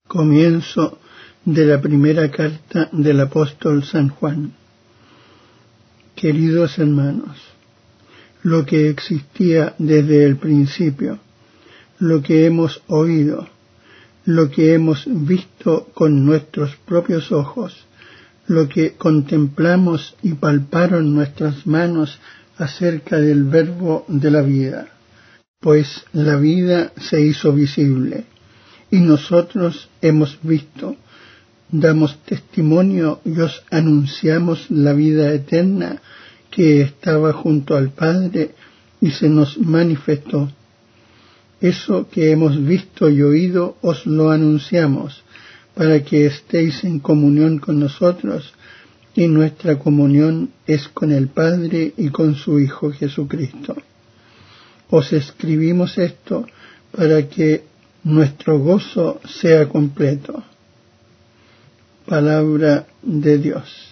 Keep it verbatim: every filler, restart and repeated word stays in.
Comienzo de la primera carta del apóstol San Juan. Queridos hermanos, lo que existía desde el principio, lo que hemos oído, lo que hemos visto con nuestros propios ojos, lo que contemplamos y palparon nuestras manos acerca del Verbo de la vida. Pues la vida se hizo visible, y nosotros hemos visto, damos testimonio y os anunciamos la vida eterna que estaba junto al Padre y se nos manifestó. Eso que hemos visto y oído os lo anunciamos, para que estéis en comunión con nosotros, y nuestra comunión es con el Padre y con su Hijo Jesucristo. Os escribimos esto para que nuestro gozo sea completo. Palabra de Dios.